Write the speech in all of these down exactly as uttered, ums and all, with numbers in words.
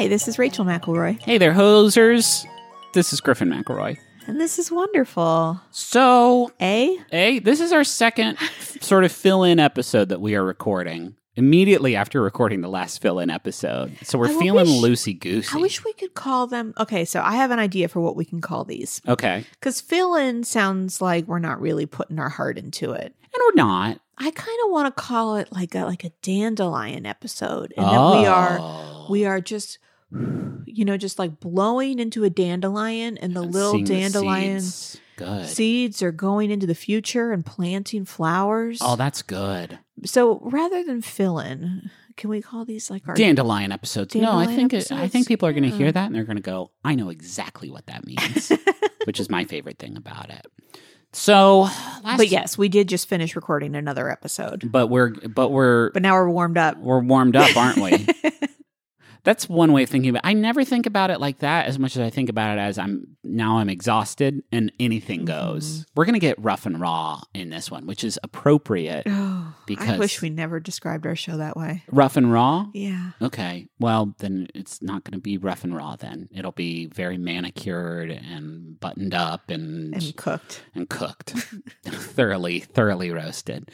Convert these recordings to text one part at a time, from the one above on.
Hi, this is Rachel McElroy. Hey there, hosers. This is Griffin McElroy. And this is wonderful. So, A? A, this is our second sort of fill-in episode that we are recording immediately after recording the last fill-in episode. So we're I feeling wish- loosey-goosey. I wish we could call them... Okay, so I have an idea for what we can call these. Okay. Because fill-in sounds like we're not really putting our heart into it. And we're not. I kind of want to call it like a like a dandelion episode. And that we are Oh. we are just... You know, just like blowing into a dandelion, and the And little seeing the dandelion seeds. Good. seeds are going into the future and planting flowers. Oh, that's good. So rather than fill in, can we call these like our Dandelion episodes. no, I Dandelion think it, I episodes? think people are going to Yeah. hear that and they're going to go, I know exactly what that means, which is my favorite thing about it. So, last But yes, we did just finish recording another episode. but we're but we're But now we're warmed up. we're warmed up, aren't we? That's one way of thinking about it. I never think about it like that as much as I think about it as I'm now I'm exhausted and anything goes. Mm-hmm. We're going to get rough and raw in this one, which is appropriate. Oh, Because- I wish we never described our show that way. Rough and raw? Yeah. Okay. Well, then it's not going to be rough and raw then. It'll be very manicured and buttoned up and And cooked. and cooked. thoroughly, thoroughly roasted.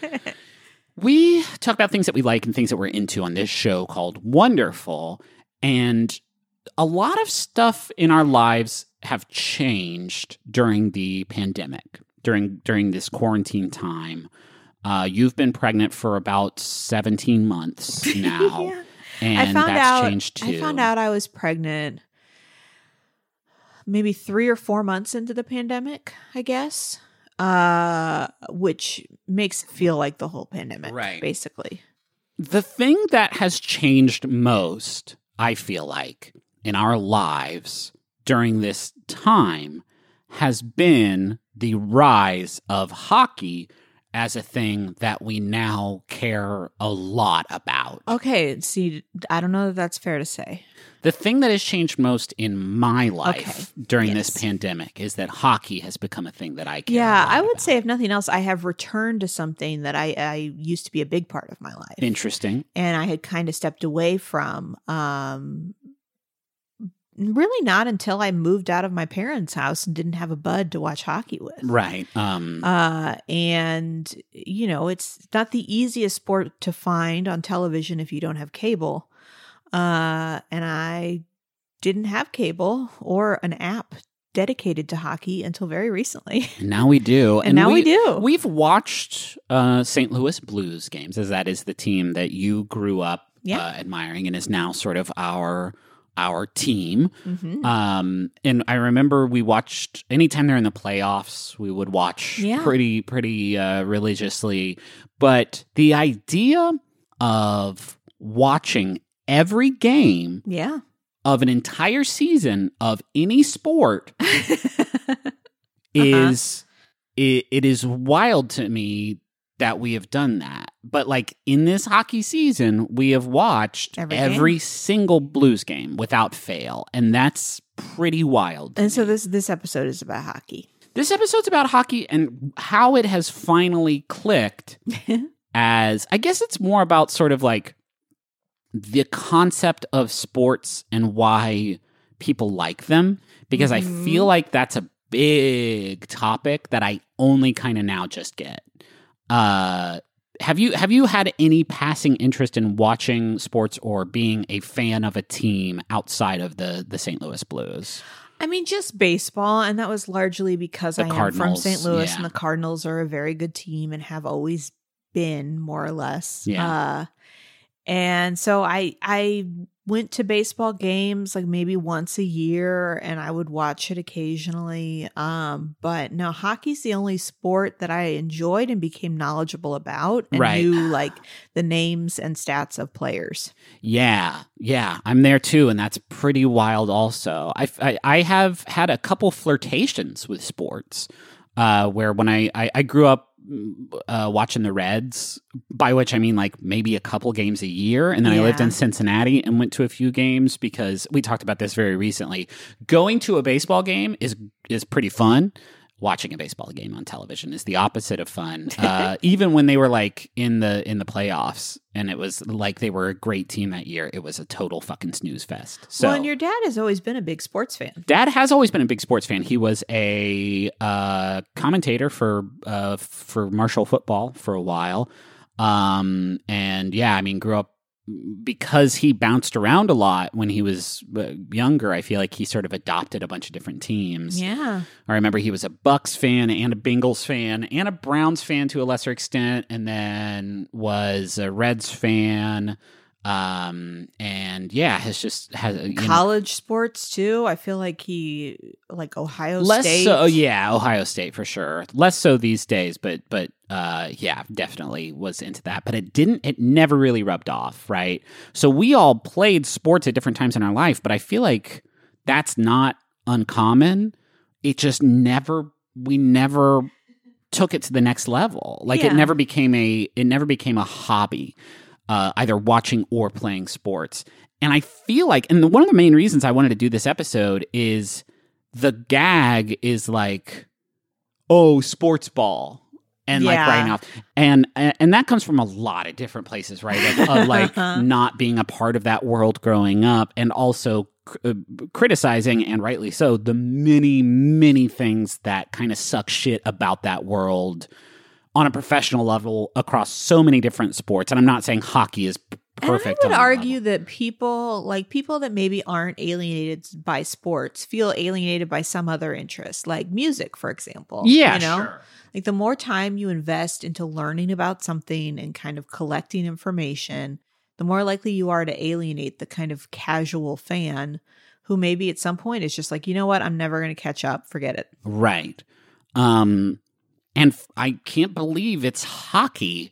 We talk about things that we like and things that we're into on this show called Wonderful. And a lot of stuff in our lives have changed during the pandemic, during during this quarantine time. Uh, you've been pregnant for about seventeen months now. Yeah. And I found that's out changed too. I found out I was pregnant maybe three or four months into the pandemic, I guess. Uh, which makes it feel like the whole pandemic, Right. basically. The thing that has changed most, I feel like, in our lives during this time has been the rise of hockey as a thing that we now care a lot about. Okay, see, I don't know that that's fair to say. The thing that has changed most in my life Okay. during Yes. this pandemic is that hockey has become a thing that I care Yeah, a lot I would about. say, if nothing else, I have returned to something that I, I used to be a big part of my life. Interesting. And I had kind of stepped away from. Um, really not until I moved out of my parents' house and didn't have a bud to watch hockey with. Right. Um, Uh, and, you know, it's not the easiest sport to find on television if you don't have cable. Uh, and I didn't have cable or an app dedicated to hockey until very recently. and now we do. And now we do. We've watched uh, Saint Louis Blues games, as that is the team that you grew up Yeah. uh, admiring and is now sort of our our team. Mm-hmm. Um, and I remember we watched anytime they're in the playoffs, we would watch Yeah. pretty pretty uh, religiously. But the idea of watching every game Yeah. of an entire season of any sport is it, it is wild to me that we have done that. But like in this hockey season, we have watched Every every, game? single Blues game without fail, and that's pretty wild. to And so me. this this episode is about hockey. This episode's about hockey and how it has finally clicked as, I guess it's more about sort of like the concept of sports and why people like them, because I Mhm. feel like that's a big topic that I only kind of now just get. Uh, have you have you had any passing interest in watching sports or being a fan of a team outside of the the Saint Louis Blues? I mean, just baseball, and that was largely because The I am from Cardinals, Saint Louis, yeah. and the Cardinals are a very good team and have always been, more or less. Yeah. Uh, and so I I went to baseball games like maybe once a year, and I would watch it occasionally. Um, but no, hockey's the only sport that I enjoyed and became knowledgeable about, and Right. knew like the names and stats of players. Yeah, yeah, I'm there too, and that's pretty wild. Also, I, I, I have had a couple flirtations with sports, uh, where when I, I, I grew up uh, watching the Reds, by which I mean like maybe a couple games a year, and then I lived Yeah. in Cincinnati and went to a few games because we talked about this very recently. Going to a baseball game is is pretty fun. watching a baseball game on television is the opposite of fun. Uh, even when they were like in the in the playoffs, and it was like they were a great team that year, it was a total fucking snooze fest. So, well, and your dad has always been a big sports fan. Dad has always been a big sports fan. He was a uh, commentator for uh, for Marshall football for a while, um, and yeah, I mean, grew up. Because he bounced around a lot when he was uh, younger, I feel like he sort of adopted a bunch of different teams. Yeah. I remember he was a Bucks fan and a Bengals fan and a Browns fan to a lesser extent, and then was a Reds fan. Um, and yeah, has just has you college know, sports too. I feel like he like Ohio less State. so, yeah, Ohio State for sure. Less so these days, but but uh, yeah, definitely was into that. But it didn't. It never really rubbed off, right? So we all played sports at different times in our life, but I feel like that's not uncommon. It just never. We never took it to the next level. Like Yeah. it never became a. It never became a hobby. Uh, either watching or playing sports. And I feel like, and the, one of the main reasons I wanted to do this episode is the gag is like, oh, sports ball. And like Yeah. right now. And and that comes from a lot of different places, right? Of, of like not being a part of that world growing up, and also uh, criticizing, and rightly so, the many, many things that kind of suck shit about that world on a professional level across so many different sports. And I'm not saying hockey is p- perfect. And I would on that argue level. that people, like people that maybe aren't alienated by sports, feel alienated by some other interest, like music, for example. Yeah, you know? sure. Like the more time you invest into learning about something and kind of collecting information, the more likely you are to alienate the kind of casual fan who maybe at some point is just like, you know what, I'm never going to catch up. Forget it. Right. Um, and f- I can't believe it's hockey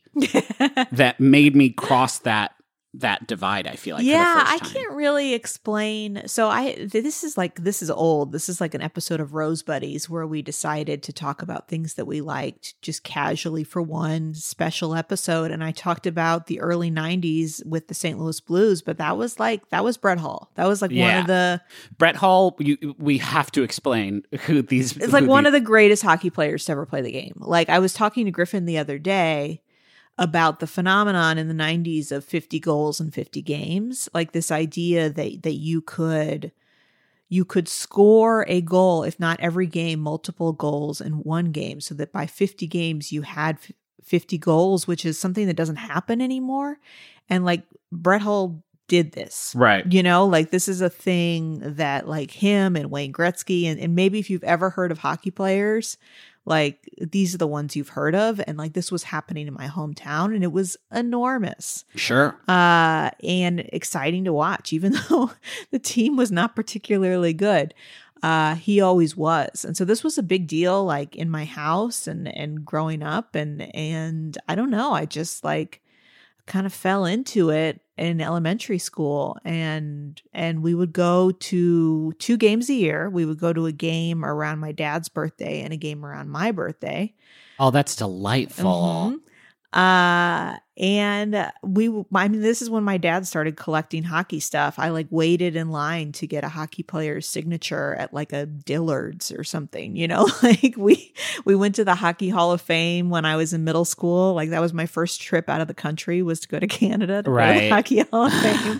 that made me cross that that divide, I feel like. Yeah, for the I first time. can't really explain. So I th- this is like this is old. This is like an episode of Rose Buddies where we decided to talk about things that we liked just casually for one special episode, and I talked about the early nineties with the Saint Louis Blues, but that was like that was Brett Hall. That was like one Yeah. of the Brett Hall, you, we have to explain who these... it's like one of the greatest hockey players to ever play the game. Like I was talking to Griffin the other day about the phenomenon in the nineties of fifty goals in fifty games, like this idea that that you could you could score a goal, if not every game, multiple goals in one game, so that by fifty games you had fifty goals, which is something that doesn't happen anymore. And like Brett Hull did this. Right. You know, like this is a thing that like him and Wayne Gretzky, and, and maybe if you've ever heard of hockey players, like these are the ones you've heard of. And like this was happening in my hometown, and it was enormous. Sure. Uh, and exciting to watch, even though the team was not particularly good. Uh, he always was. And so this was a big deal, like in my house and, and growing up. And, and I don't know, I just like kind of fell into it in elementary school, and and we would go to two games a year. We would go to a game around my dad's birthday and a game around my birthday. Oh, that's delightful. Mhm. Uh, and we, I mean, this is when my dad started collecting hockey stuff. I like waited in line to get a hockey player's signature at like a Dillard's or something, you know, like we, we went to the Hockey Hall of Fame when I was in middle school. Like that was my first trip out of the country, was to go to Canada to go to Right. the Hockey Hall of Fame.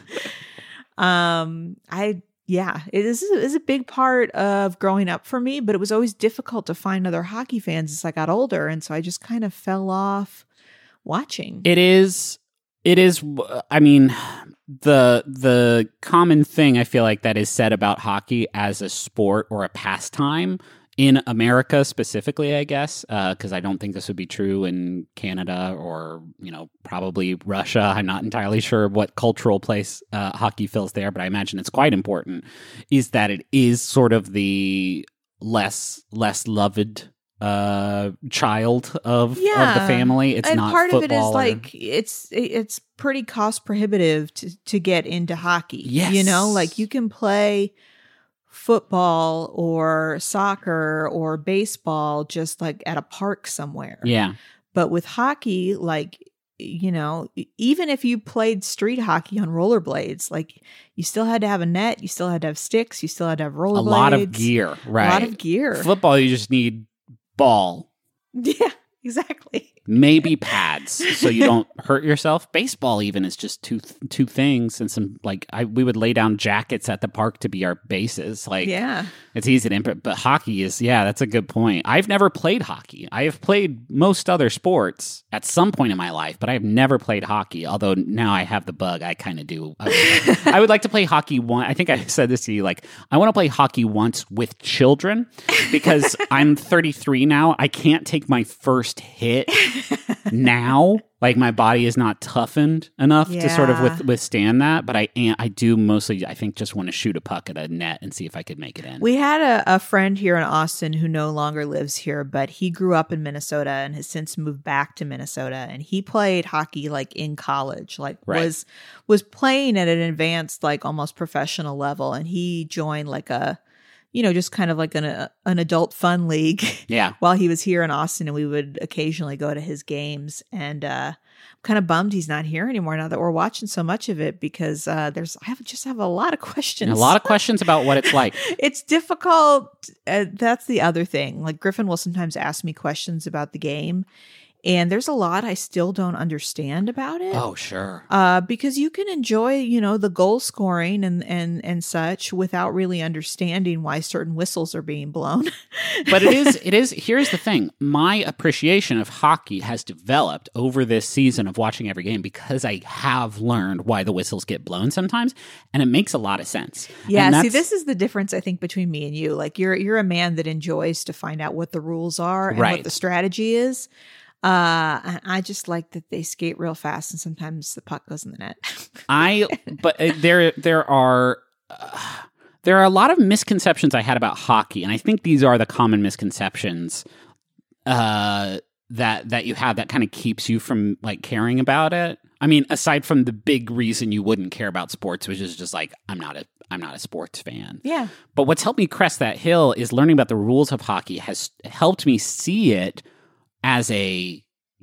um, I, yeah, it is, it is a big part of growing up for me, but it was always difficult to find other hockey fans as I got older. And so I just kind of fell off watching. It is it is I mean the the common thing I feel like that is said about hockey as a sport or a pastime in America specifically, I guess, because uh, I don't think this would be true in Canada or, you know, probably Russia. I'm not entirely sure what cultural place uh, hockey fills there, but I imagine it's quite important, is that it is sort of the less less loved uh child of Yeah. of the family. It's and not part of it is football or- like it's it's pretty cost prohibitive to to get into hockey. Yes. You know, like you can play football or soccer or baseball just like at a park somewhere. yeah But with hockey, like, you know, even if you played street hockey on rollerblades, like you still had to have a net, you still had to have sticks, you still had to have rollerblades. a lot of gear, right? A lot of gear. Football, you just need ball. Yeah, exactly. Maybe pads so you don't hurt yourself. Baseball even is just two two things and some like I we would lay down jackets at the park to be our bases. Like yeah. It's easy to input, but hockey is yeah, that's a good point. I've never played hockey. I have played most other sports at some point in my life, but I have never played hockey. Although now I have the bug, I kind of do. I would, I would like to play hockey one. I think I said this to you. Like I want to play hockey once with children because I'm thirty-three now. I can't take my first hit. Now, like my body is not toughened enough yeah. to sort of with, withstand that, but I am, I do mostly, I think, just want to shoot a puck at a net and see if I could make it in. We had a, a friend here in Austin who no longer lives here, but he grew up in Minnesota and has since moved back to Minnesota. And he played hockey like in college, like right. was was playing at an advanced, like almost professional level. And he joined like a you know, just kind of like an uh, an adult fun league. Yeah. While he was here in Austin, and we would occasionally go to his games. And uh, I'm kind of bummed he's not here anymore now that we're watching so much of it because uh, there's I have just have a lot of questions. And a lot of questions about what it's like. It's difficult. Uh, that's the other thing. Like Griffin will sometimes ask me questions about the game. And there's a lot I still don't understand about it. Oh, sure. Uh, because you can enjoy, you know, the goal scoring and, and, and such without really understanding why certain whistles are being blown. But it is, it is, here's the thing. My appreciation of hockey has developed over this season of watching every game because I have learned why the whistles get blown sometimes. And it makes a lot of sense. Yeah. See, this is the difference, I think, between me and you. Like you're, you're a man that enjoys to find out what the rules are and right. what the strategy is. Uh, and I just like that they skate real fast and sometimes the puck goes in the net. I, but uh, there, there are, uh, there are a lot of misconceptions I had about hockey, and I think these are the common misconceptions, uh, that, that you have that kind of keeps you from like caring about it. I mean, aside from the big reason you wouldn't care about sports, which is just like, I'm not a, I'm not a sports fan. Yeah. But what's helped me crest that hill is learning about the rules of hockey has helped me see it as a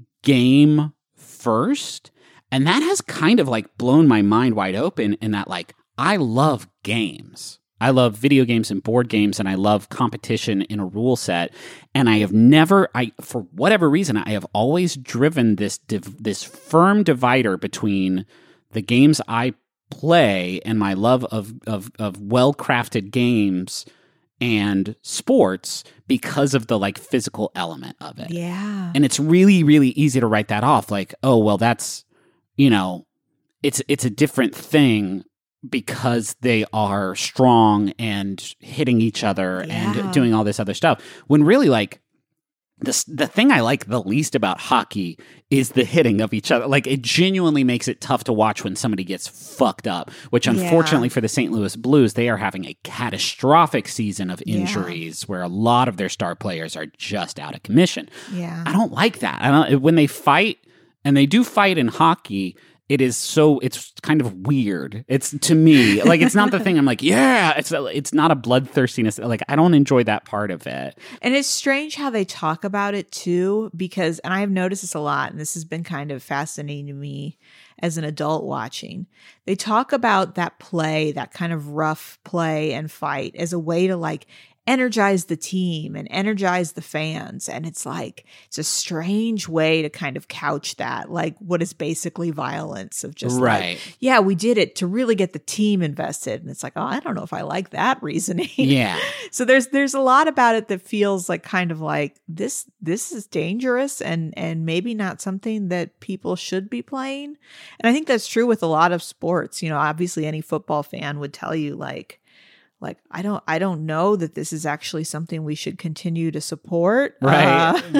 game first. And that has kind of like blown my mind wide open in that like, I love games. I love video games and board games, and I love competition in a rule set. And I have never, I for whatever reason, I have always driven this div, this firm divider between the games I play and my love of of, of well-crafted games and sports because of the like physical element of it. Yeah. And it's really, really easy to write that off. Like, oh, well, that's, you know, it's, it's a different thing because they are strong and hitting each other Yeah. and doing all this other stuff. When really like the, the thing I like the least about hockey is the hitting of each other. Like it genuinely makes it tough to watch when somebody gets fucked up, which unfortunately Yeah. for the Saint Louis Blues, they are having a catastrophic season of injuries yeah. where a lot of their star players are just out of commission. Yeah. I don't like that. I don't, when they fight, and they do fight in hockey, it is so, it's kind of weird. It's to me, like, it's not the thing I'm like, yeah, it's it's not a bloodthirstiness. Like, I don't enjoy that part of it. And it's strange how they talk about it too, because, and I've noticed this a lot, and this has been kind of fascinating to me as an adult watching. They talk about that play, that kind of rough play and fight as a way to like energize the team and energize the fans. And it's like, it's a strange way to kind of couch that, like what is basically violence of just right. like, yeah, we did it to really get the team invested. And it's like, oh, I don't know if I like that reasoning. Yeah. So there's, there's a lot about it that feels like kind of like this, this is dangerous and, and maybe not something that people should be playing. And I think that's true with a lot of sports. You know, obviously any football fan would tell you like, Like, I don't, I don't know that this is actually something we should continue to support. Right. Uh,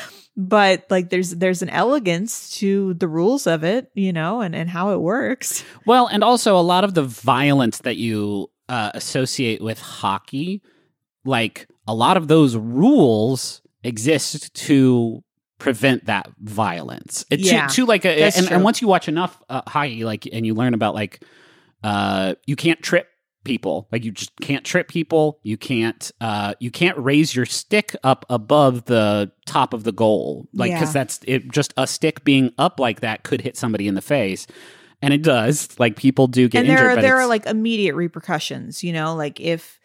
but like, there's, there's an elegance to the rules of it, you know, and, and how it works. Well, and also a lot of the violence that you uh, associate with hockey, like a lot of those rules exist to prevent that violence. It, Yeah, to, to like, a, that's and, true. and once you watch enough uh, hockey, like, and you learn about like, uh, you can't trip people, like you just can't trip people. You can't, uh, you can't raise your stick up above the top of the goal, like because Yeah. that's it. Just a stick being up like that could hit somebody in the face, and it does. Like people do get And injured. there are, but there it's- are like immediate repercussions, you know, like if,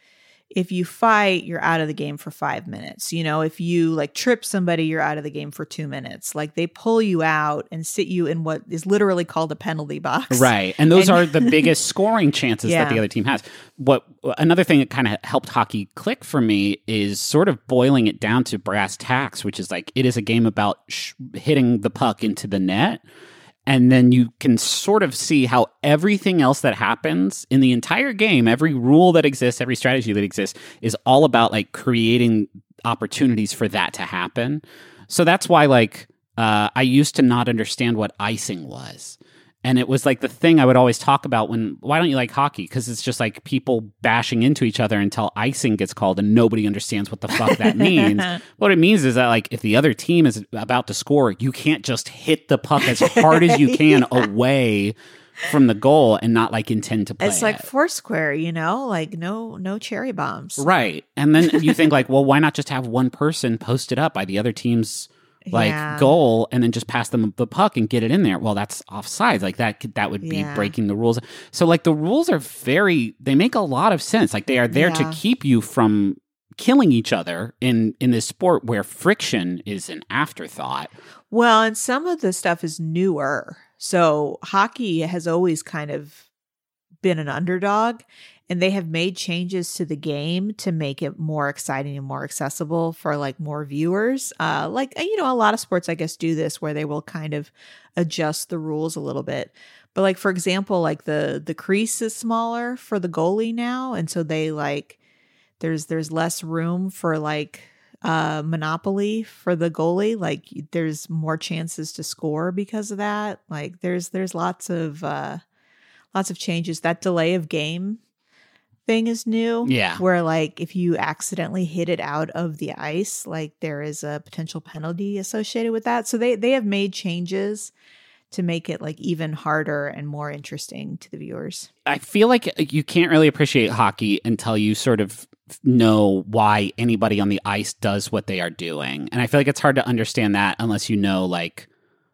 if you fight, you're out of the game for five minutes. You know, if you like trip somebody, you're out of the game for two minutes. Like they pull you out and sit you in what is literally called a penalty box. Right. And those And- are the biggest scoring chances Yeah. that the other team has. What another thing that kind of helped hockey click for me is sort of boiling it down to brass tacks, which is like it is a game about sh- hitting the puck into the net. And then you can sort of see how everything else that happens in the entire game, every rule that exists, every strategy that exists, is all about like creating opportunities for that to happen. So that's why like uh, I used to not understand what icing was. And it was like the thing I would always talk about when, why don't you like hockey? Because it's just like people bashing into each other until icing gets called and nobody understands what the fuck that means. What it means is that like if the other team is about to score, you can't just hit the puck as hard as you can away from the goal and not like intend to play It's like it. Foursquare, you know, like no no cherry bombs. Right. And then you think like, well, why not just have one person post it up by the other team's like Yeah. goal and then just pass them the puck and get it in there? Well, that's offsides. Like that could- that would be Yeah. breaking the rules. So like the rules are very, they make a lot of sense. Like they are there to Yeah. keep you from killing each other in in this sport where friction is an afterthought. Well, and some of the stuff is newer. So hockey has always kind of been an underdog, and they have made changes to the game to make it more exciting and more accessible for like more viewers. Uh, like, you know, a lot of sports, I guess, do this where they will kind of adjust the rules a little bit. But like, for example, like the the crease is smaller for the goalie now. And so they like, there's there's less room for like uh monopoly for the goalie. Like there's more chances to score because of that. Like there's there's lots of uh lots of changes. That delay of game thing is new. Yeah. Where like if you accidentally hit it out of the ice, like there is a potential penalty associated with that. So they they have made changes to make it like even harder and more interesting to the viewers. I feel like you can't really appreciate hockey until you sort of know why anybody on the ice does what they are doing. And I feel like it's hard to understand that unless you know like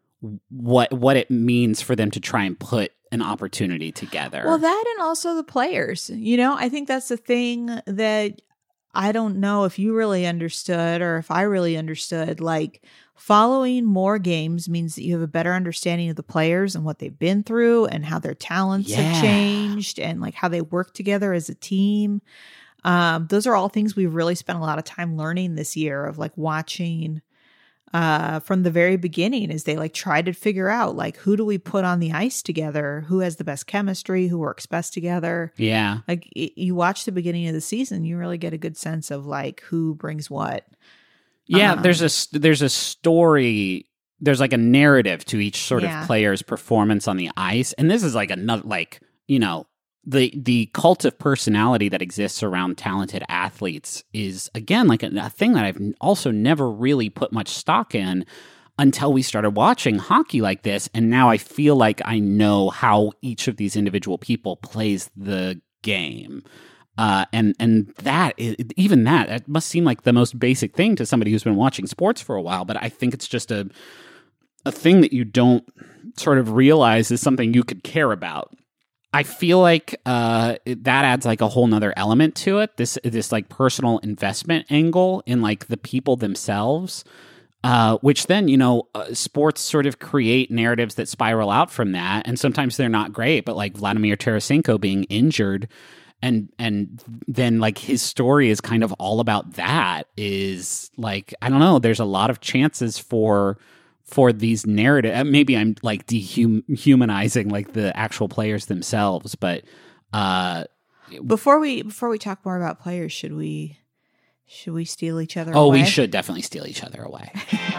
what what it means for them to try and put an opportunity together. Well, that and also the players. You know, I think that's the thing that I don't know if you really understood or if I really understood. Like, following more games means that you have a better understanding of the players and what they've been through and how their talents Yeah. have changed and like how they work together as a team. Um, those are all things we've really spent a lot of time learning this year of like watching uh from the very beginning as they like try to figure out like who do we put on the ice together, who has the best chemistry, who works best together. yeah. Like y- you watch the beginning of the season, you really get a good sense of like who brings what. Yeah, Um, there's a s- there's a story, there's like a narrative to each sort Yeah. of player's performance on the ice. And this is like another like, you know, the the cult of personality that exists around talented athletes is again like a, a thing that I've also never really put much stock in until we started watching hockey like this, and now I feel like I know how each of these individual people plays the game. Uh, and and that is, even that that must seem like the most basic thing to somebody who's been watching sports for a while, but I think it's just a a thing that you don't sort of realize is something you could care about. I feel like uh, it- that adds like a whole nother element to it. This this like personal investment angle in like the people themselves, uh, which then you know uh, sports sort of create narratives that spiral out from that, and sometimes they're not great. But like Vladimir Tarasenko being injured, and and then like his story is kind of all about that. Is like I don't know. There's a lot of chances for. for these narrative, maybe I'm like dehumanizing like the actual players themselves, but uh, Before we before we talk more about players, should we should we steal each other oh, away? we should definitely steal each other away.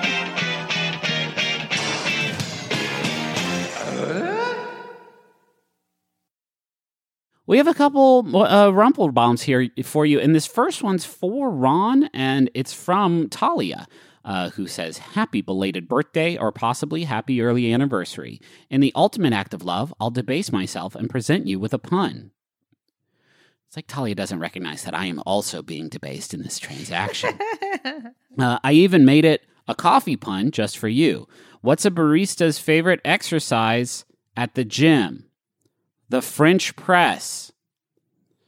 We have a couple uh, Rumple bombs here for you, and this first one's for Ron, and it's from Talia. Uh, who says, happy belated birthday or possibly happy early anniversary. In the ultimate act of love, I'll debase myself and present you with a pun. It's like Talia doesn't recognize that I am also being debased in this transaction. uh, I even made it a coffee pun just for you. What's a barista's favorite exercise at the gym? The French press.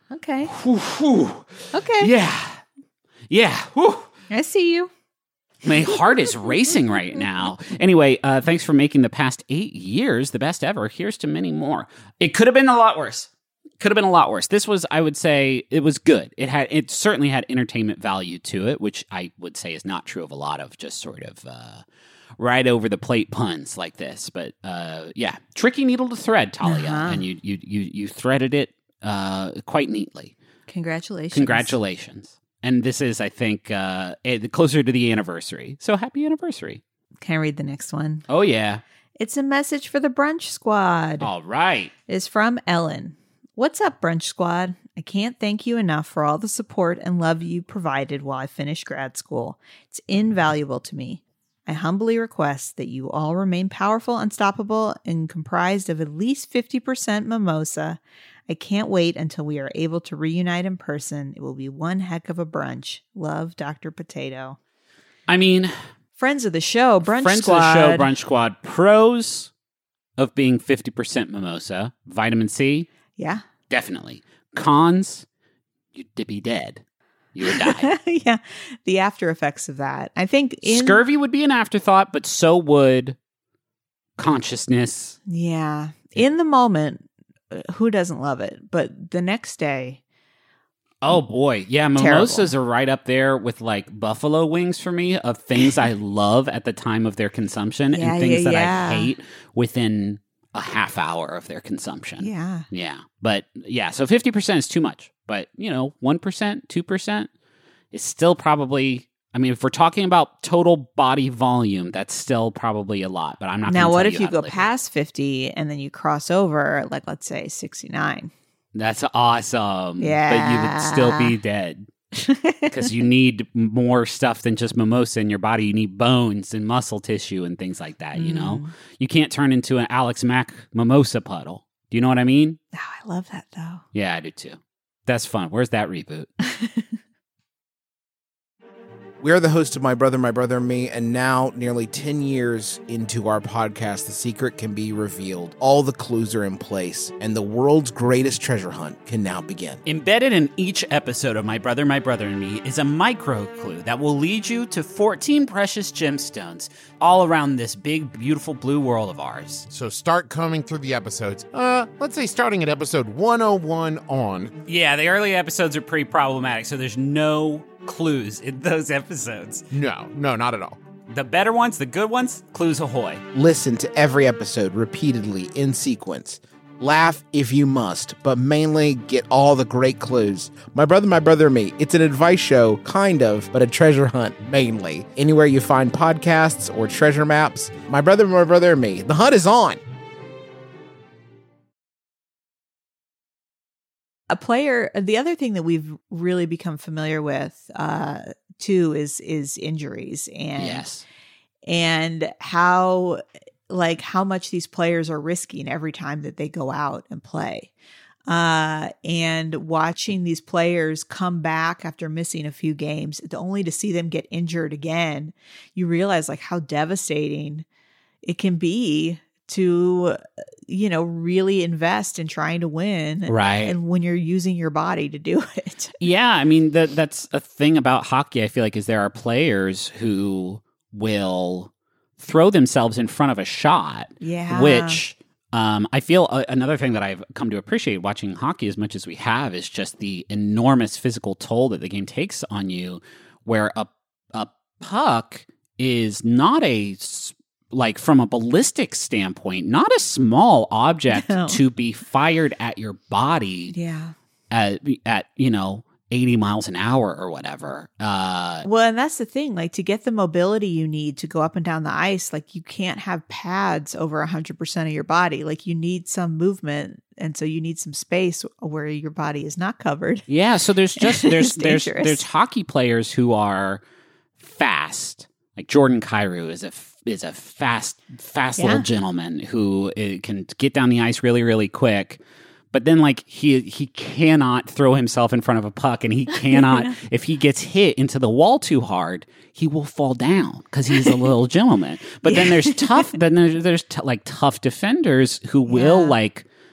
Okay. Whew, whew. Okay. Yeah. Yeah. Whew. I see you. My heart is racing right now. Anyway, uh, thanks for making the past eight years the best ever. Here's to many more. It could have been a lot worse. Could have been a lot worse. This was, I would say, it was good. It had, it certainly had entertainment value to it, which I would say is not true of a lot of just sort of uh, right over the plate puns like this. But uh, yeah, tricky needle to thread, Talia, Uh-huh. and you you you you threaded it uh, quite neatly. Congratulations. Congratulations. And this is, I think, uh, eh, closer to the anniversary. So happy anniversary. Can I read the next one? Oh, yeah. It's a message for the Brunch Squad. All right. It's from Ellen. What's up, Brunch Squad? I can't thank you enough for all the support and love you provided while I finished grad school. It's invaluable to me. I humbly request that you all remain powerful, unstoppable, and comprised of at least fifty percent mimosa. I can't wait until we are able to reunite in person. It will be one heck of a brunch. Love, Doctor Potato. I mean, Friends of the show, Brunch friends Squad. of the show, Brunch Squad. Pros of being fifty percent mimosa. Vitamin C, Yeah. definitely. Cons, you'd be dead. You would die. Yeah. The after effects of that. I think in Scurvy would be an afterthought, but so would consciousness. Yeah. In the moment, uh, who doesn't love it? But the next day, Oh boy. Yeah, mimosas are right up there with like buffalo wings for me of things I love at the time of their consumption Yeah, and things yeah, that yeah. I hate within a half hour of their consumption. yeah. Yeah. But yeah, so fifty percent is too much. But, you know, one percent, two percent is still probably, I mean, if we're talking about total body volume, that's still probably a lot. But I'm not Now, gonna what tell if you how to go live it. past fifty and then you cross over, like, let's say sixty-nine? That's awesome. Yeah. But you would still be dead. Because you need more stuff than just mimosa in your body. You need bones and muscle tissue and things like that, you know? Mm. You can't turn into an Alex Mack mimosa puddle. Do you know what I mean? Oh, I love that, though. Yeah, I do too. That's fun. Where's that reboot? We are the host of My Brother, My Brother and Me, and now, nearly ten years into our podcast, the secret can be revealed. All the clues are in place, and the world's greatest treasure hunt can now begin. Embedded in each episode of My Brother, My Brother and Me is a micro clue that will lead you to fourteen precious gemstones all around this big, beautiful blue world of ours. So start combing through the episodes. Uh, let's say starting at episode one oh one on. Yeah, the early episodes are pretty problematic, so there's no clues in those episodes. No, no, not at all. The better ones, the good ones, clues ahoy. Listen to every episode repeatedly in sequence. Laugh if you must, but mainly get all the great clues. My Brother, My Brother and Me. It's an advice show, kind of, but a treasure hunt, mainly. Anywhere you find podcasts or treasure maps, My Brother, My Brother and Me. The hunt is on. A player, the other thing that we've really become familiar with, uh, too, is is injuries and Yes. and how like how much these players are risking every time that they go out and play. Uh, and watching these players come back after missing a few games, only to see them get injured again, you realize like how devastating it can be to, you know, really invest in trying to win. Right. And when you're using your body to do it. Yeah, I mean that that's a thing about hockey. I feel like is there are players who will throw themselves in front of a shot, Yeah. which um, I feel uh, another thing that I've come to appreciate watching hockey as much as we have is just the enormous physical toll that the game takes on you, where a a puck is not a s- like from a ballistic standpoint, not a small object No. to be fired at your body Yeah. at, at you know, eighty miles an hour or whatever. Uh, Well, and that's the thing, like to get the mobility you need to go up and down the ice, like you can't have pads over one hundred percent of your body. Like you need some movement. And so you need some space where your body is not covered. yeah, so there's just there's It's there's dangerous. there's hockey players who are fast. Like Jordan Kyrou is a is a fast fast Yeah. little gentleman who uh, can get down the ice really really quick. But then, like he he cannot throw himself in front of a puck, and he cannot. If he gets hit into the wall too hard, he will fall down because he's a little gentleman. But then there's tough. Then there's, there's t- like tough defenders who will Yeah. like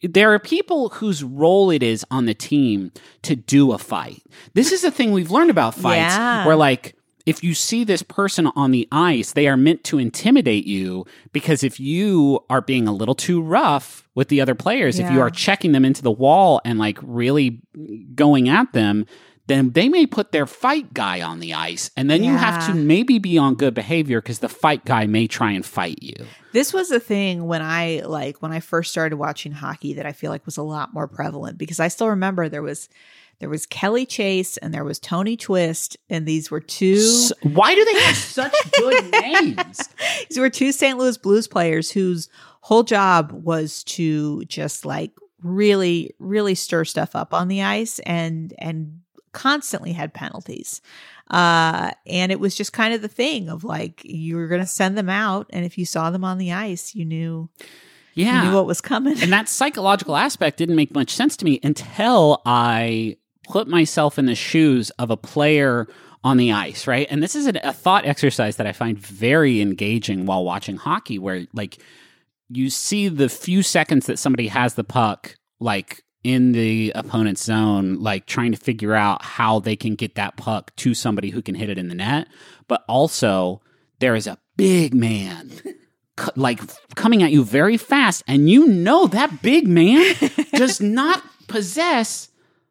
there are people whose role it is on the team to do a fight. This is a thing we've learned about fights Yeah. where like, if you see this person on the ice, they are meant to intimidate you because if you are being a little too rough with the other players, if you Yeah. are checking them into the wall and like really going at them, then they may put their fight guy on the ice. And then you have to Yeah. maybe be on good behavior because the fight guy may try and fight you. This was a thing when I like when I first started watching hockey that I feel like was a lot more prevalent because I still remember there was there was Kelly Chase and there was Tony Twist, and these were two S- why do they have such good names? these were two Saint Louis Blues players whose whole job was to just like really really stir stuff up on the ice and and constantly had penalties. Uh, and it was just kind of the thing of like, you were going to send them out. And if you saw them on the ice, you knew, Yeah. you knew what was coming. And that psychological aspect didn't make much sense to me until I put myself in the shoes of a player on the ice, right? And this is a, a thought exercise that I find very engaging while watching hockey, where like you see the few seconds that somebody has the puck, like in the opponent's zone, like trying to figure out how they can get that puck to somebody who can hit it in the net. But also there is a big man c- like coming at you very fast. And you know that big man does not possess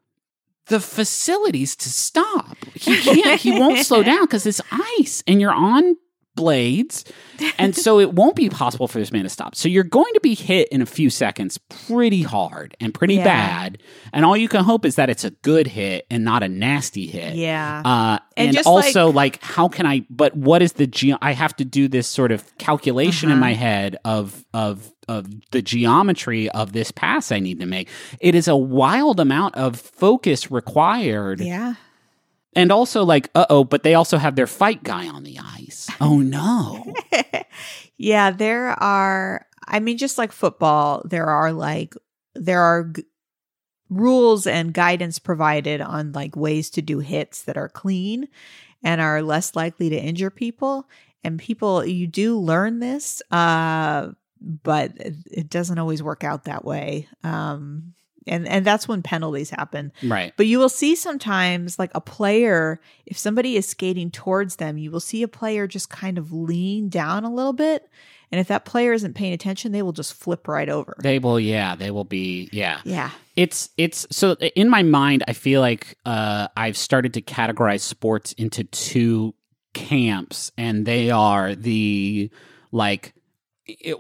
the facilities to stop. He can't, he won't slow down because it's ice and you're on blades. And so it won't be possible for this man to stop. So you're going to be hit in a few seconds pretty hard and pretty Yeah. bad. And all you can hope is that it's a good hit and not a nasty hit. Yeah. Uh, And and just also, like, how can I? But what is the ge- I have to do this sort of calculation in Uh-huh. my head of of of the geometry of this pass I need to make. It is a wild amount of focus required, yeah. and also like, uh oh, but they also have their fight guy on the ice. Oh no! Yeah, there are, I mean, just like football, there are like, there are g- rules and guidance provided on like ways to do hits that are clean and are less likely to injure people. And people, you do learn this, uh, but it, it doesn't always work out that way. Um, and, and that's when penalties happen. Right. But you will see sometimes like a player, if somebody is skating towards them, you will see a player just kind of lean down a little bit. And if that player isn't paying attention, they will just flip right over. They will. Yeah. They will be. Yeah. yeah. It's it's so in my mind, I feel like uh, I've started to categorize sports into two camps, and they are the like it,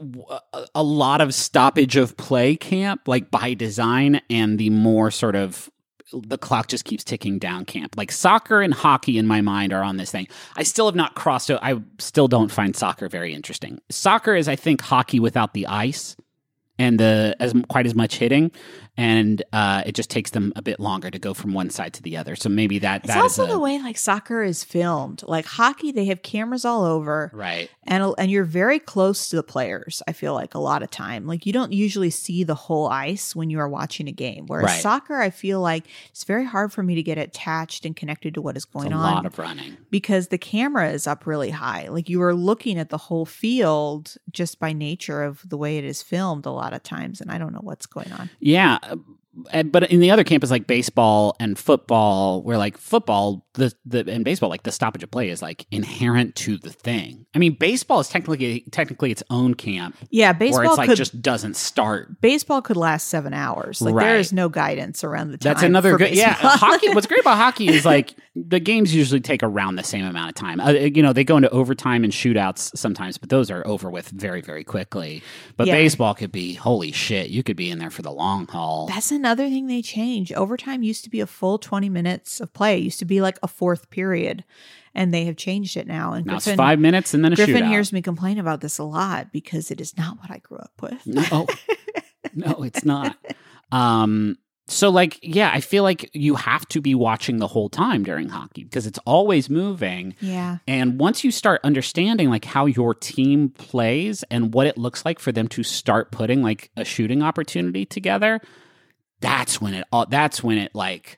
a lot of stoppage of play camp, like by design, and the more sort of the clock just keeps ticking down camp. Like soccer and hockey in my mind are on this thing. I still have not crossed it. I still don't find soccer very interesting. Soccer is, I think, hockey without the ice and the as quite as much hitting, and uh, it just takes them a bit longer to go from one side to the other. So maybe that It's that also is a, the way like soccer is filmed. Like hockey, they have cameras all over. right. And and you're very close to the players, I feel like a lot of time. Like you don't usually see the whole ice when you are watching a game. Whereas Right. soccer, I feel like it's very hard for me to get attached and connected to what is It's going a on. lot of running. Because the camera is up really high. Like you are looking at the whole field just by nature of the way it is filmed a lot of times. And I don't know what's going on. Yeah. uh, and- But in the other camp is like baseball and football, where like football, the the and baseball, like the stoppage of play is like inherent to the thing. I mean, baseball is technically technically its own camp, Yeah, where baseball it's like could just doesn't start. baseball could last seven hours. Like Right. there is no guidance around the time. That's another for good. Yeah, baseball. hockey. What's great about hockey is like the games usually take around the same amount of time. Uh, you know, they go into overtime and shootouts sometimes, but those are over with very, very quickly. But Yeah. baseball could be holy shit. You could be in there for the long haul. That's another thing they changed. Overtime used to be a full twenty minutes of play. It used to be like a fourth period, and they have changed it now. And now it's Griffin, five minutes and then a Griffin shootout. hears me complain about this a lot because it is not what I grew up with. No, no, it's not. Um, so like, yeah, I feel like you have to be watching the whole time during hockey because it's always moving. Yeah. And once you start understanding like how your team plays and what it looks like for them to start putting like a shooting opportunity together, that's when it all that's when it like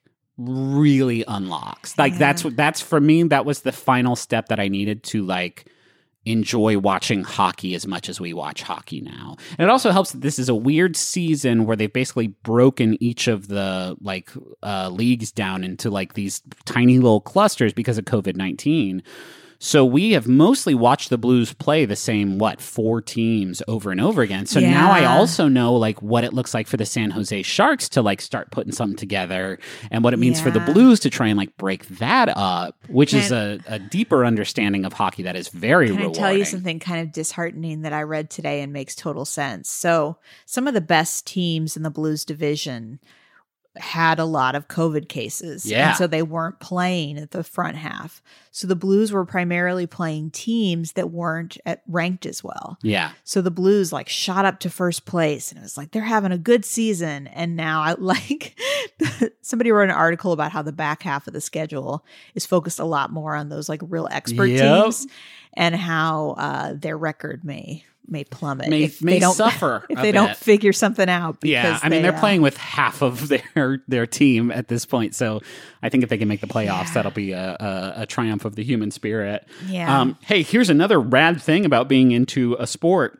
really unlocks. Like Yeah. that's what that's for me, that was the final step that I needed to like enjoy watching hockey as much as we watch hockey now. And it also helps that this is a weird season where they've basically broken each of the like uh, leagues down into like these tiny little clusters because of COVID nineteen. So we have mostly watched the Blues play the same, what, four teams over and over again. So Yeah. now I also know like what it looks like for the San Jose Sharks to like start putting something together and what it means for the Yeah. Blues to try and like break that up, which Can- is a, a deeper understanding of hockey that is very Can rewarding. I tell you something kind of disheartening that I read today and makes total sense? So, some of the best teams in the Blues division had a lot of COVID cases. Yeah. And so they weren't playing at the front half. So the Blues were primarily playing teams that weren't at, ranked as well. Yeah. So the Blues like shot up to first place and it was like they're having a good season. And now I like somebody wrote an article about how the back half of the schedule is focused a lot more on those like real expert Yep. teams and how uh, their record may may plummet May- if may they don't suffer if a they don't bit. figure something out. Yeah, because I mean they, they're uh, playing with half of their their team at this point, so I think if they can make the playoffs, Yeah. that'll be a, a, a triumph of the human spirit. Yeah. Um, hey, here's another rad thing about being into a sport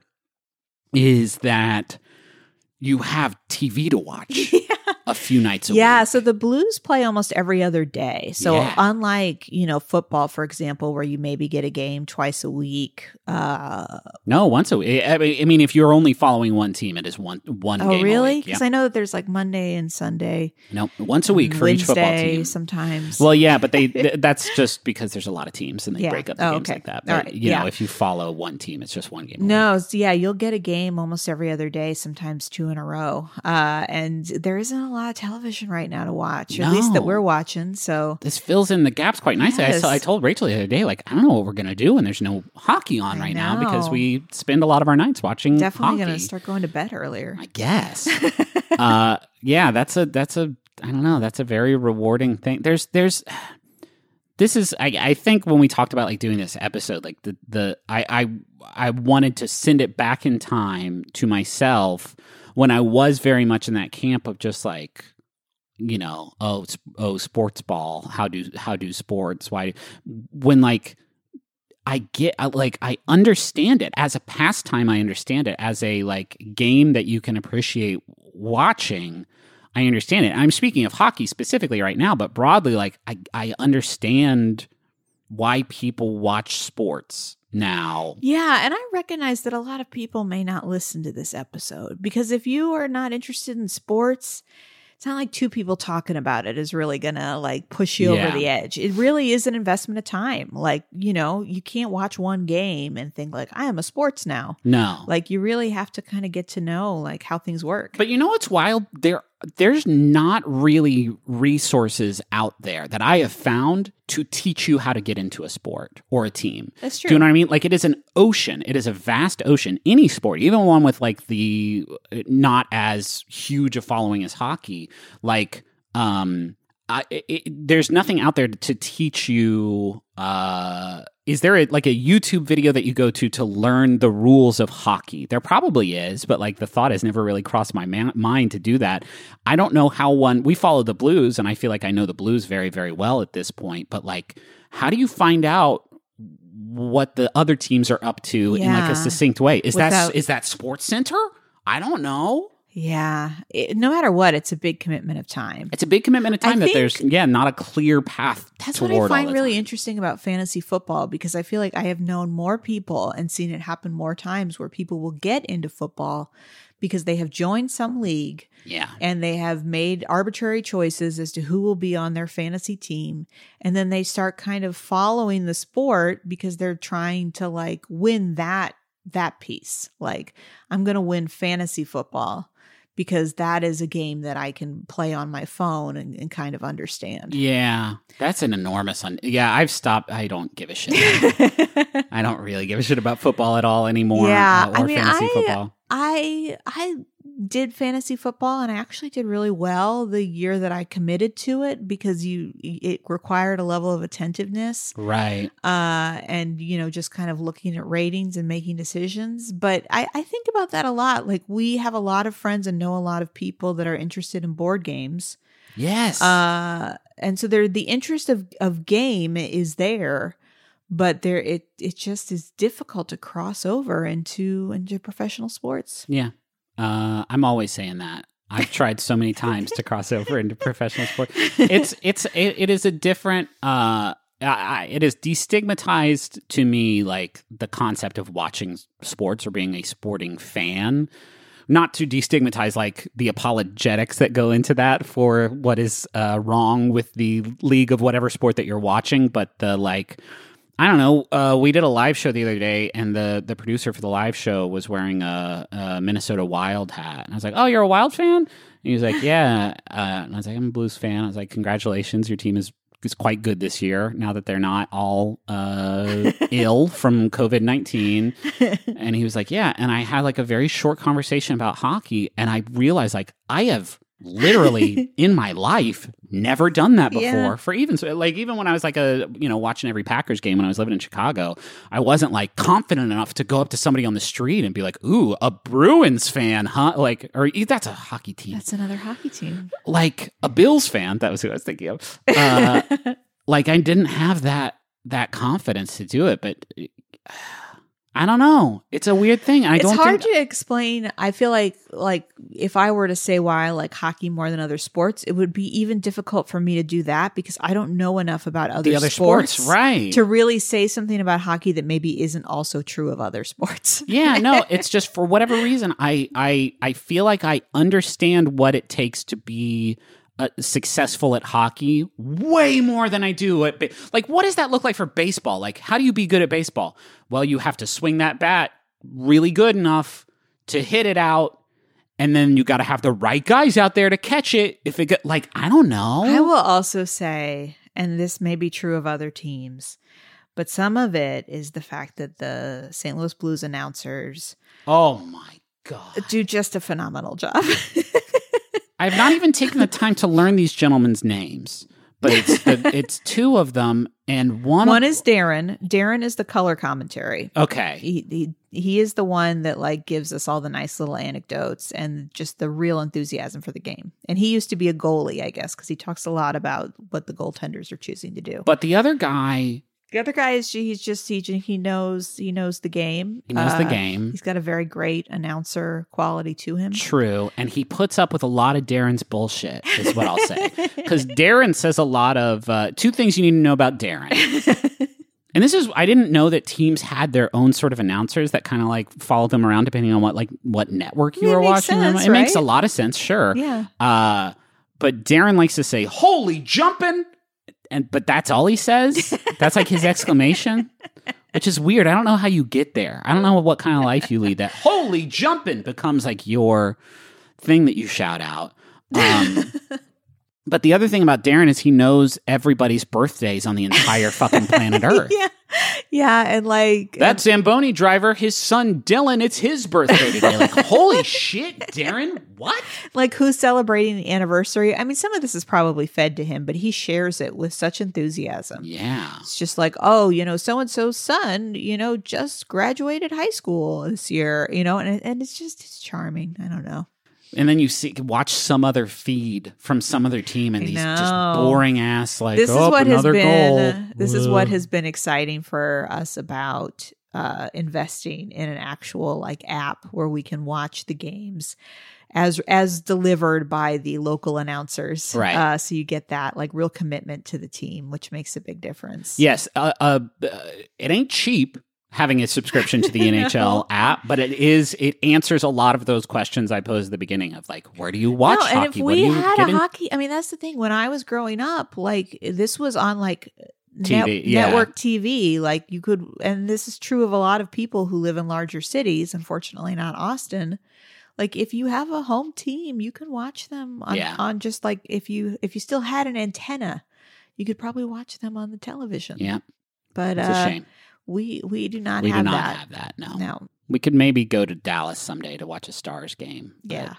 is that you have T V to watch a few nights a Yeah, week. so the Blues play almost every other day. So Yeah. unlike, you know, football, for example, where you maybe get a game twice a week. Uh, No, once a week. I mean, I mean, if you're only following one team, it is one one oh, game a really? week. Because Yeah. I know that there's like Monday and Sunday. No, once a week for each football Wednesday team. sometimes. Well, yeah, but they th- that's just because there's a lot of teams and they Yeah. break up the Oh, games okay. like that. All But, right. you Yeah. know, if you follow one team, it's just one game. a week. No, so yeah, you'll get a game almost every other day, sometimes two in a row. Uh, and there isn't a lot of television right now to watch, or at least that No. we're watching. So This fills in the gaps quite nicely. I, saw, I Yes. told Rachel the other day, like, I don't know what we're going to do when there's no hockey on I right now because know. we spend a lot of our nights watching definitely hockey. going to start going to bed earlier. I guess. uh, yeah, that's a, that's a, I don't know, that's a very rewarding thing. There's, there's, this is, I, I think when we talked about like doing this episode, like the, the, I, I, I wanted to send it back in time to myself when I was very much in that camp of just like, you know, oh, s- oh, sports ball. How do how do sports? Why? When like I get I- like I understand it as a pastime. I understand it as a like game that you can appreciate watching. I understand it. I'm speaking of hockey specifically right now, but broadly, like I I understand why people watch sports now. Yeah, and I recognize that a lot of people may not listen to this episode because if you are not interested in sports, it's not like two people talking about it is really gonna like push you Yeah. over the edge. It really is an investment of time. Like, you know, you can't watch one game and think like, I am a sports now. No, Like you really have to kind of get to know like how things work. But you know what's wild? There, there's not really resources out there that I have found to teach you how to get into a sport or a team. That's Do true. you know what I mean? Like it is an ocean. It is a vast ocean. Any sport, even one with like the not as huge a following as hockey, like um, I, it, there's nothing out there to teach you. Uh, is there a, like a YouTube video that you go to to learn the rules of hockey? There probably is, but like the thought has never really crossed my ma- mind to do that. I don't know how one, we follow the Blues and I feel like I know the Blues very, very well at this point, but like, how do you find out what the other teams are up to in like Yeah. a succinct way? Is that, Without- is that Sports Center? I don't know. Yeah. It, no matter what, it's a big commitment of time. It's a big commitment of I time that think- there's, yeah, not a clear path That's toward what I all find the really time. interesting about fantasy football because I feel like I have known more people and seen it happen more times where people will get into football because they have joined some league Yeah. and they have made arbitrary choices as to who will be on their fantasy team. And then they start kind of following the sport because they're trying to like win that that piece. Like, I'm going to win fantasy football because that is a game that I can play on my phone and, and kind of understand. Yeah, that's an enormous. Un- yeah, I've stopped. I don't give a shit. I don't really give a shit about football at all anymore. Yeah, uh, or I mean, fantasy I- football. I I did fantasy football and I actually did really well the year that I committed to it because you it required a level of attentiveness Right. uh and you know just kind of looking at ratings and making decisions. But I, I think about that a lot. Like we have a lot of friends and know a lot of people that are interested in board games. Yes. Uh and so there the interest of of game is there. but there it it just is difficult to cross over into into professional sports. Yeah. Uh, I'm always saying that. I've tried so many times to cross over into professional sport. It's it's it, it is a different. Uh, I, it is destigmatized to me, like the concept of watching sports or being a sporting fan. Not to destigmatize like the apologetics that go into that for what is uh, wrong with the league of whatever sport that you're watching, but the like. I don't know. Uh, we did a live show the other day, and the, the producer for the live show was wearing a, a Minnesota Wild hat. And I was like, "Oh, you're a Wild fan?" And he was like, "Yeah." Uh, and I was like, "I'm a Blues fan." I was like, "Congratulations, your team is is quite good this year. Now that they're not all uh, ill from COVID nineteen." And he was like, "Yeah." And I had like a very short conversation about hockey, and I realized like I have literally in my life never done that before. Yeah. For even so, like even when I was like a you know watching every Packers game when I was living in Chicago, I wasn't like confident enough to go up to somebody on the street and be like, "Ooh, a Bruins fan, huh?" Like, or that's a hockey team. That's another hockey team. Like a Bills fan. That was who I was thinking of. Uh, like I didn't have that that confidence to do it, but. I don't know. It's a weird thing. I it's don't hard think... to explain. I feel like like if I were to say why I like hockey more than other sports, it would be even difficult for me to do that because I don't know enough about other, the other sports, sports, right? To really say something about hockey that maybe isn't also true of other sports. Yeah, no, it's just for whatever reason, I I I feel like I understand what it takes to be Uh, successful at hockey way more than I do at ba- like what does that look like for baseball? Like how do you be good at baseball? Well, you have to swing that bat really good enough to hit it out, and then you got to have the right guys out there to catch it. If it get, like I don't know. I will also say, and this may be true of other teams, but some of it is the fact that the Saint Louis Blues announcers Oh my god, do just a phenomenal job. I have not even taken the time to learn these gentlemen's names, but it's the, it's two of them, and one One of, is Darren. Darren is the color commentary. okay. He, he he is the one that like gives us all the nice little anecdotes and just the real enthusiasm for the game. And he used to be a goalie, I guess, because he talks a lot about what the goaltenders are choosing to do. But the other guy, The other guy is he's just he, he knows he knows the game. he knows the Uh, game. He's got a very great announcer quality to him. True, and he puts up with a lot of Darren's bullshit, is what I'll say. Because Darren says a lot of uh, two things you need to know about Darren. And this is I didn't know that teams had their own sort of announcers that kind of like followed them around depending on what like what network you It were makes watching them. sense, It makes a right? lot of sense, sure. Yeah. Uh, but Darren likes to say, "Holy jumping!" And but that's all he says. That's like his exclamation, which is weird. I don't know how you get there. I don't know what kind of life you lead. That "holy jumping" becomes like your thing that you shout out. Um, but the other thing about Darren is he knows everybody's birthdays on the entire fucking planet Earth. Yeah. Yeah, and like That Zamboni driver, his son Dylan, it's his birthday today. Like, holy shit, Darren, what? like who's celebrating the anniversary. I mean, some of this is probably fed to him, but he shares it with such enthusiasm. Yeah. It's just like, oh, you know, so and so's son, you know, just graduated high school this year, you know, and and it's just it's charming. I don't know. And then you see, watch some other feed from some other team, and I these know. just boring ass like, This oh, is what has another been goal. uh, this is Ugh. what has been exciting for us about uh, investing in an actual like app where we can watch the games as as delivered by the local announcers. Right. Uh, so you get that like real commitment to the team, which makes a big difference. Yes, uh, uh, it ain't cheap having a subscription to the N H L No. app, but it is. It answers a lot of those questions I posed at the beginning of like, where do you watch no, and hockey? if What do we you had get a in- hockey, I mean, that's the thing. When I was growing up, like this was on like T V, net- yeah. network T V. Like you could, and this is true of a lot of people who live in larger cities. Unfortunately, not Austin. Like if you have a home team, you can watch them on, Yeah. on just like if you if you still had an antenna, you could probably watch them on the television. Yeah, but it's uh, a shame. we we do not We have do not that. have that. No. No. We could maybe go to Dallas someday to watch a Stars game. but, Yeah.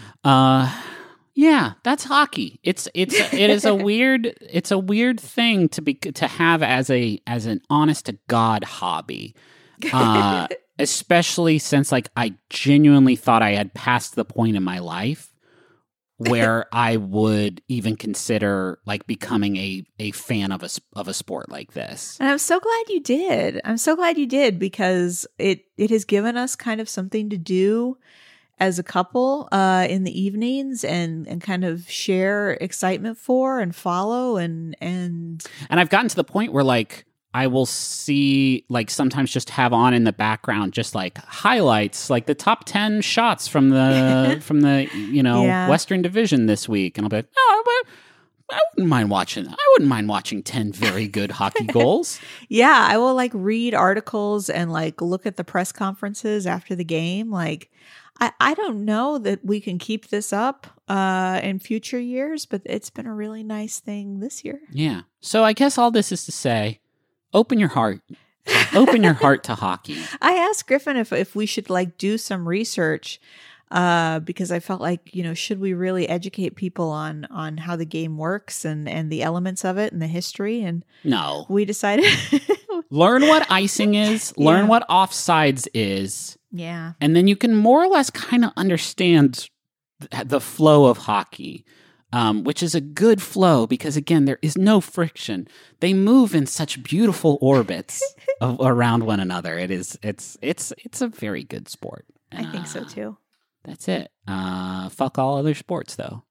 Uh yeah, that's hockey. It's it's it is a weird it's a weird thing to be to have as a as an honest to God hobby. Uh especially since like I genuinely thought I had passed the point in my life where I would even consider like becoming a, a fan of a, of a sport like this. And I'm so glad you did. I'm so glad you did because it, it has given us kind of something to do as a couple uh, in the evenings and, and kind of share excitement for and follow and, and, and I've gotten to the point where like, I will see like sometimes just have on in the background, just like highlights, like the top ten shots from the, from the, you know, Yeah. Western Division this week. And I'll be like, oh, but I wouldn't mind watching, I wouldn't mind watching ten very good hockey goals. yeah, I will like read articles and like look at the press conferences after the game. Like, I, I don't know that we can keep this up uh, in future years, but it's been a really nice thing this year. Yeah. So I guess all this is to say, open your heart. Open your heart to hockey. I asked Griffin if if we should like do some research uh, because I felt like, you know, should we really educate people on on how the game works and and the elements of it and the history? And No. we decided, Learn what icing is, learn Yeah. what offsides is, yeah, and then you can more or less kind of understand th- the flow of hockey. Um, which is a good flow because, again, there is no friction. They move in such beautiful orbits of, around one another. It is, it's, it's, it's a very good sport. I think so Uh, too. That's it. Uh, fuck all other sports, though.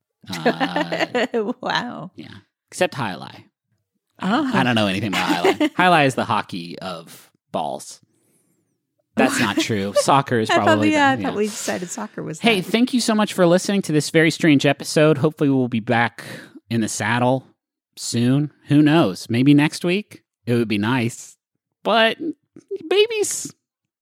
Uh, Wow. yeah, except highlight. Oh. I don't know anything about highlight. Highlight is the hockey of balls. That's not true. Soccer is I thought, probably. yeah, I the- thought yeah. we decided soccer was. Hey, that. thank you so much for listening to this very strange episode. Hopefully, we'll be back in the saddle soon. Who knows? Maybe next week. It would be nice. But babies,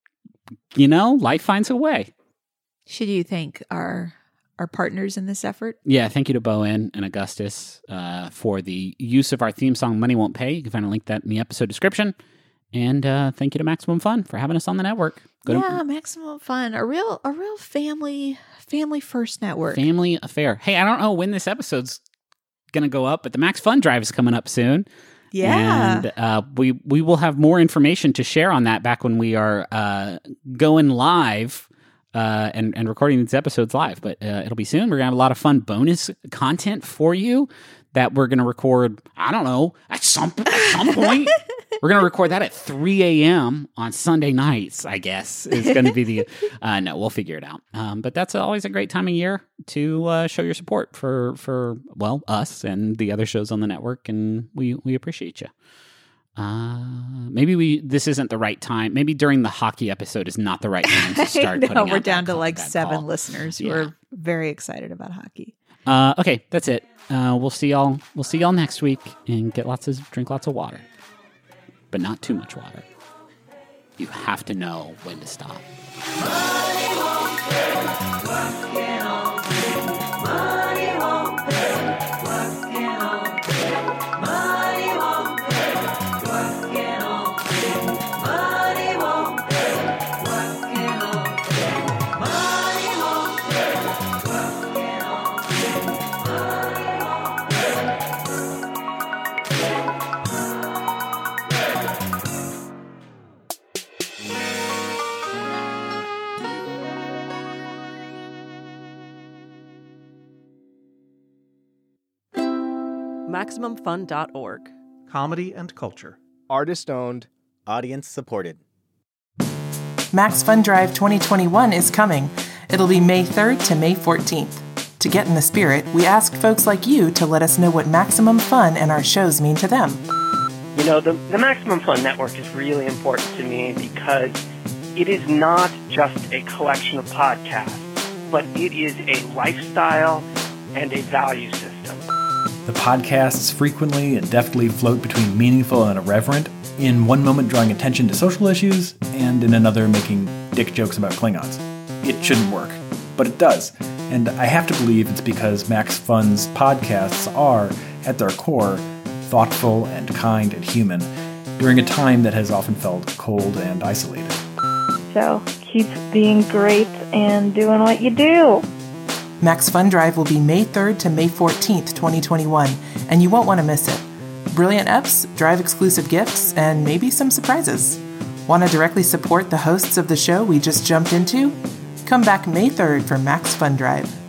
you know, life finds a way. Should you thank our our partners in this effort? Yeah, thank you to Bowen and Augustus uh, for the use of our theme song, Money Won't Pay. You can find a link to that in the episode description. And uh, thank you to Maximum Fun for having us on the network. Go to Yeah, maximum fun. A real a real family family first network. Family Affair. Hey, I don't know when this episode's going to go up, but the Max Fun Drive is coming up soon. yeah. And uh, we, we will have more information to share on that back when we are uh, going live uh, and, and recording these episodes live. But uh, it'll be soon. We're going to have a lot of fun bonus content for you that we're going to record, I don't know, at some, at some point. We're going to record that at three a.m. on Sunday nights, I guess, is going to be the... Uh, no, we'll figure it out. Um, but that's always a great time of year to uh, show your support for, for, well, us and the other shows on the network, and we, we appreciate you. Uh, maybe we this isn't the right time. Maybe during the hockey episode is not the right time to start no, putting out we're down that to call- like that seven call. listeners who Yeah. are very excited about hockey. Uh, okay, that's it. Uh, we'll see y'all. We'll see y'all next week, and get lots of drink lots of water, but not too much water. You have to know when to stop. Maximum Fun dot org. Comedy and culture. Artist owned, audience supported. Max Fun Drive twenty twenty-one is coming. It'll be May third to May fourteenth. To get in the spirit, we asked folks like you to let us know what Maximum Fun and our shows mean to them. You know, the, the Maximum Fun Network is really important to me because it is not just a collection of podcasts, but it is a lifestyle and a value system. The podcasts frequently and deftly float between meaningful and irreverent, in one moment drawing attention to social issues, and in another making dick jokes about Klingons. It shouldn't work, but it does. And I have to believe it's because Max Fun's podcasts are, at their core, thoughtful and kind and human, during a time that has often felt cold and isolated. So keep being great and doing what you do. Max Fun Drive will be May third to May fourteenth, twenty twenty-one, and you won't want to miss it. Brilliant eps, drive-exclusive gifts, and maybe some surprises. Want to directly support the hosts of the show we just jumped into? Come back May third for Max Fun Drive.